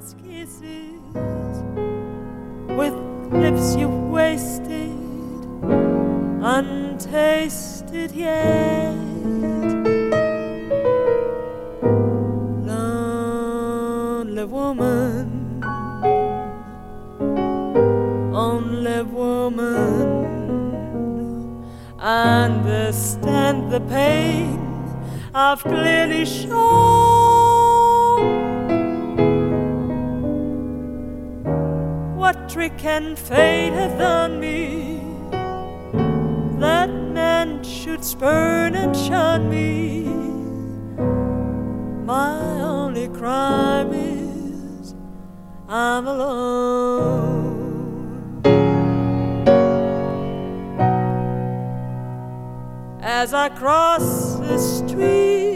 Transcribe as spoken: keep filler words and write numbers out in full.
heart's kisses with lips you've wasted, untasted yet. Lonely woman, only woman, understand the pain I've clearly shown. What trick can fate have done me that man should spurn and shun me? My only crime is I'm alone. As I cross the street,